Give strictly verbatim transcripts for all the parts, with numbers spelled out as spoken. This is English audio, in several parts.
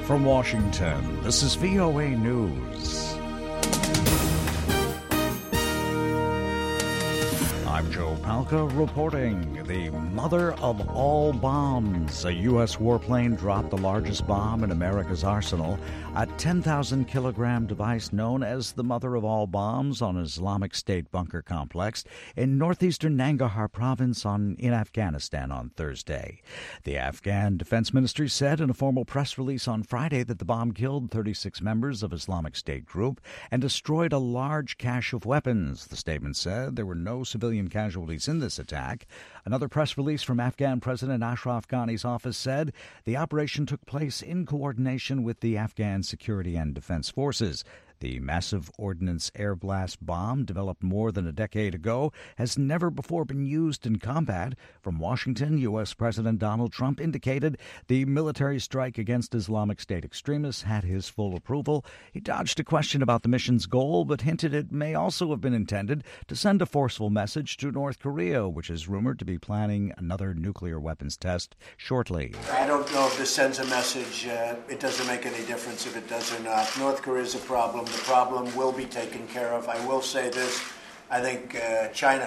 From Washington, this is V O A News. I'm Joe Palca reporting. The mother of all bombs. A U S warplane dropped the largest bomb in America's arsenal, a ten thousand kilogram device known as the mother of all bombs on an Islamic State bunker complex in northeastern Nangarhar province on, in Afghanistan on Thursday. The Afghan Defense Ministry said in a formal press release on Friday that the bomb killed thirty-six members of Islamic State group and destroyed a large cache of weapons. The statement said there were no civilian casualties in this attack. Another press release from Afghan President Ashraf Ghani's office said the operation took place in coordination with the Afghan security and defense forces. The massive ordnance air blast bomb, developed more than a decade ago, has never before been used in combat. From Washington, U S. President Donald Trump indicated the military strike against Islamic State extremists had his full approval. He dodged a question about the mission's goal, but hinted it may also have been intended to send a forceful message to North Korea, which is rumored to be planning another nuclear weapons test shortly. I don't know if this sends a message. Uh, it doesn't make any difference if it does or not. North Korea is a problem. The problem will be taken care of. I will say this. I think uh, China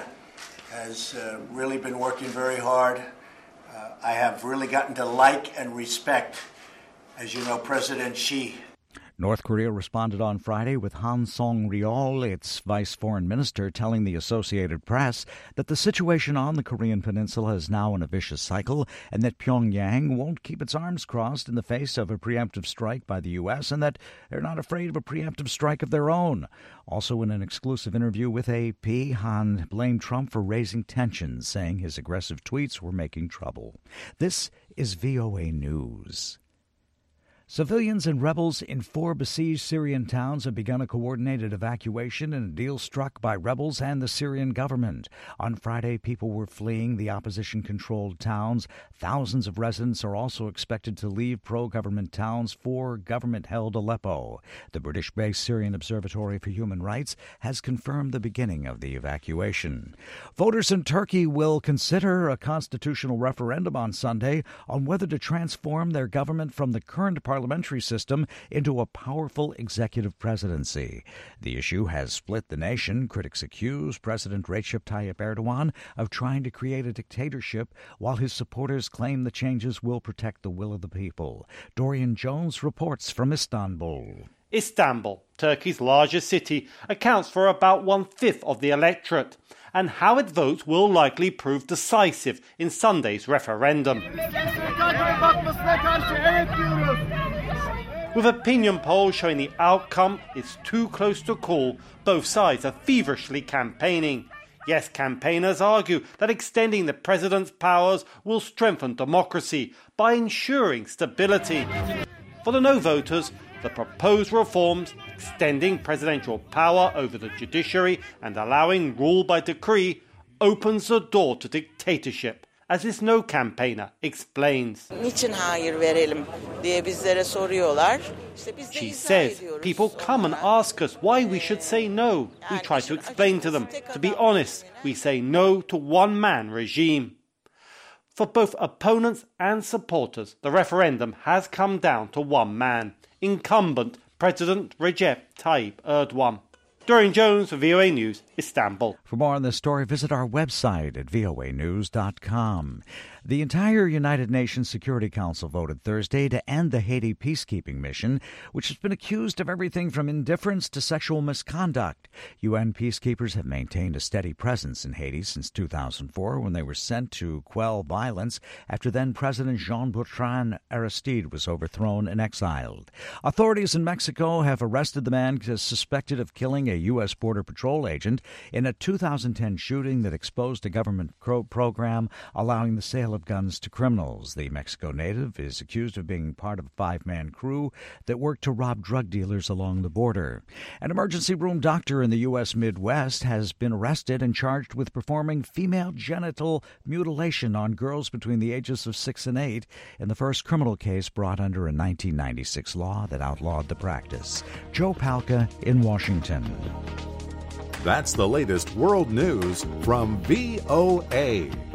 has uh, really been working very hard. Uh, I have really gotten to like and respect, as you know, President Xi. North Korea responded on Friday with Han Song-ryol, its vice foreign minister, telling the Associated Press that the situation on the Korean peninsula is now in a vicious cycle and that Pyongyang won't keep its arms crossed in the face of a preemptive strike by the U S and that they're not afraid of a preemptive strike of their own. Also in an exclusive interview with A P, Han blamed Trump for raising tensions, saying his aggressive tweets were making trouble. This is V O A News. Civilians and rebels in four besieged Syrian towns have begun a coordinated evacuation in a deal struck by rebels and the Syrian government. On Friday, people were fleeing the opposition-controlled towns. Thousands of residents are also expected to leave pro-government towns for government-held Aleppo. The British-based Syrian Observatory for Human Rights has confirmed the beginning of the evacuation. Voters in Turkey will consider a constitutional referendum on Sunday on whether to transform their government from the current parliament parliamentary system into a powerful executive presidency. The issue has split the nation. Critics accuse President Recep Tayyip Erdogan of trying to create a dictatorship, while his supporters claim the changes will protect the will of the people. Dorian Jones reports from Istanbul. Istanbul, Turkey's largest city, accounts for about one-fifth of the electorate, and how it votes will likely prove decisive in Sunday's referendum. With opinion polls showing the outcome is too close to call, both sides are feverishly campaigning. Yes, campaigners argue that extending the president's powers will strengthen democracy by ensuring stability. For the no voters, the proposed reforms, extending presidential power over the judiciary and allowing rule by decree, opens the door to dictatorship, as this no campaigner explains. She says, people come and ask us why we should say no. We try to explain to them. To be honest, we say no to one-man regime. For both opponents and supporters, the referendum has come down to one man, incumbent President Recep Tayyip Erdogan. Dorian Jones for V O A News, Istanbul. For more on this story, visit our website at V O A news dot com. The entire United Nations Security Council voted Thursday to end the Haiti peacekeeping mission, which has been accused of everything from indifference to sexual misconduct. U N peacekeepers have maintained a steady presence in Haiti since two thousand four, when they were sent to quell violence after then-President Jean-Bertrand Aristide was overthrown and exiled. Authorities in Mexico have arrested the man suspected of killing a U S. Border Patrol agent in a two thousand ten shooting that exposed a government program allowing the sale of guns to criminals. The Mexico native is accused of being part of a five-man crew that worked to rob drug dealers along the border. An emergency room doctor in the U S. Midwest has been arrested and charged with performing female genital mutilation on girls between the ages of six and eight in the first criminal case brought under a nineteen ninety-six law that outlawed the practice. Joe Palca in Washington. That's the latest world news from V O A.